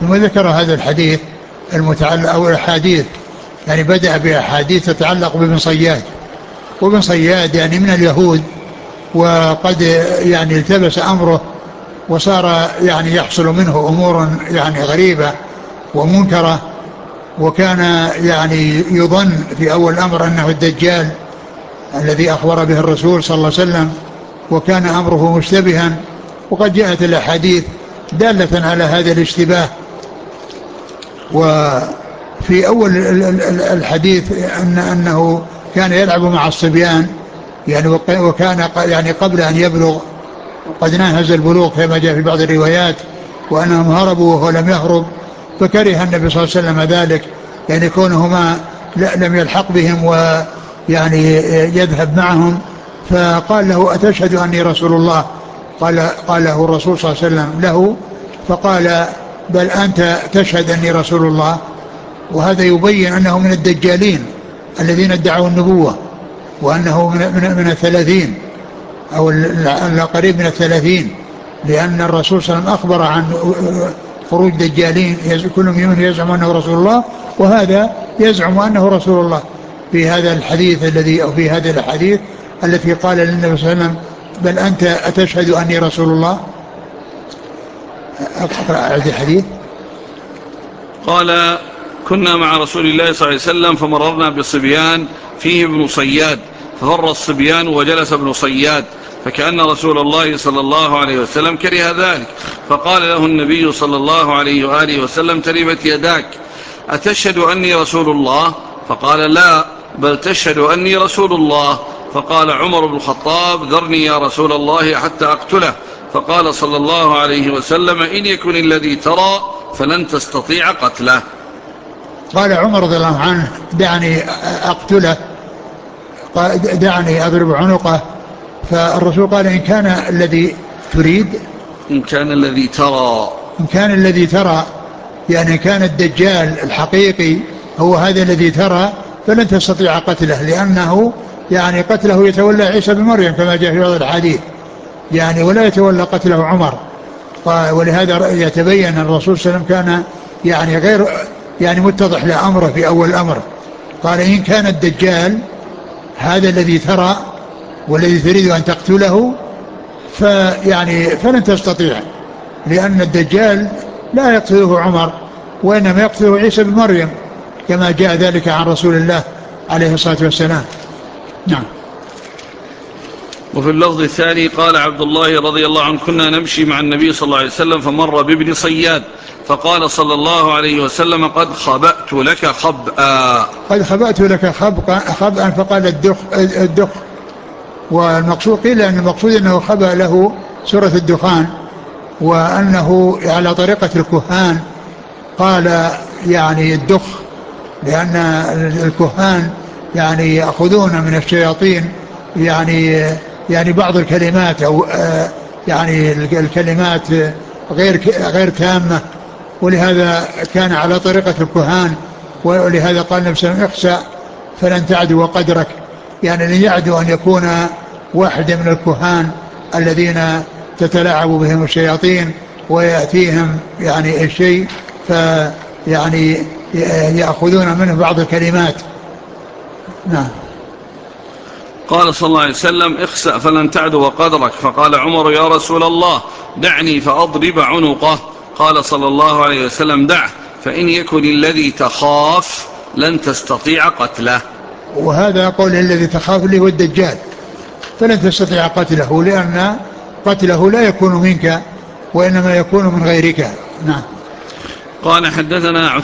ثم ذكر هذا الحديث المتعلق أو الأحاديث، يعني بدأ بأحاديث تتعلق بابن صياد. وابن صياد يعني من اليهود، وقد يعني التبس أمره وصار يعني يحصل منه أمور يعني غريبة ومنكرة، وكان يعني يظن في أول الأمر أنه الدجال الذي أخبر به الرسول صلى الله عليه وسلم، وكان أمره مشتبها. وقد جاءت الأحاديث دالة على هذا الاشتباه. وفي أول الحديث أنه كان يلعب مع الصبيان، يعني وكان يعني قبل أن يبلغ قد ناهز البلوغ كما جاء في بعض الروايات، وأنهم هربوا وهو لم يهرب، فكره النبي صلى الله عليه وسلم ذلك، يعني كونهما لم يلحق بهم ويعني يذهب معهم. فقال له أتشهد أني رسول الله؟ قال له الرسول صلى الله عليه وسلم له، فقال بل أنت تشهد أني رسول الله. وهذا يبين أنه من الدجالين الذين ادعوا النبوة، وأنه من 30 أو قريب من 30، لأن الرسول صلى الله عليه وسلم أخبر عن خروج دجالين كل منهم يزعم أنه رسول الله، وهذا يزعم أنه رسول الله في هذا الحديث الذي أو في هذه الحديث التي قال للنبي صلى الله عليه وسلم بل أنت أتشهد أني رسول الله. أقرأ هذا الحديث. قال كنا مع رسول الله صلى الله عليه وسلم فمررنا بصبيان فيه ابن صياد، ففر الصبيان وجلس ابن صياد، فكأن رسول الله صلى الله عليه وسلم كره ذلك، فقال له النبي صلى الله عليه وآله وسلم تربت يداك، أتشهد أني رسول الله؟ فقال لا، بل تشهد أني رسول الله. فقال عمر بن الخطاب ذرني يا رسول الله حتى أقتله. فقال صلى الله عليه وسلم إن يكن الذي ترى فلن تستطيع قتله. قال عمر رضي الله عنه دعني أقتله، دعني أضرب عنقه. فالرسول قال إن كان الذي تريد، إن كان الذي ترى، إن كان الذي ترى يعني كان الدجال الحقيقي هو هذا الذي ترى فلن تستطيع قتله، لأنه يعني قتله يتولى عيسى بن مريم كما جاء في بعض الحديث، يعني ولا يتولى قتله عمر. ولهذا يتبين أن الرسول صلى الله عليه وسلم كان يعني غير يعني متضح لأمره في أول الأمر. قال إن كان الدجال هذا الذي ترى والذي تريد أن تقتله فيعني فلن تستطيع، لأن الدجال لا يقتله عمر وإنما يقتله عيسى بن مريم كما جاء ذلك عن رسول الله عليه الصلاة والسلام. نعم. وفي اللفظ الثاني قال عبد الله رضي الله عنه كنا نمشي مع النبي صلى الله عليه وسلم فمر بابن صياد فقال صلى الله عليه وسلم قد خبأت لك خبأ. قد خبأت لك خبأ فقال الدخ. والمقصود قيل أن المقصود أنه خبأ له سورة الدخان، وأنه على طريقة الكهان قال يعني الدخ، لأن الكهان يعني يأخذون من الشياطين يعني بعض الكلمات أو يعني الكلمات غير تامة، ولهذا كان على طريقة الكهان. ولهذا قال النبي صلى الله عليه وسلم اخسأ فلن تعدو قدرك، يعني لن يعدو أن يكون واحد من الكهان الذين تتلاعب بهم الشياطين ويأتيهم يعني الشيء فيعني يأخذون منه بعض الكلمات. نعم. قال صلى الله عليه وسلم اخسأ فلن تعدو قدرك. فقال عمر يا رسول الله دعني فأضرب عنقه. قال صلى الله عليه وسلم دعه، فإن يكن الذي تخاف لن تستطيع قتله. وهذا قول الذي تخاف اللي هو الدجال، فلن تستطيع قتله، لأن قتله لا يكون منك وإنما يكون من غيرك. نعم. قال حدثنا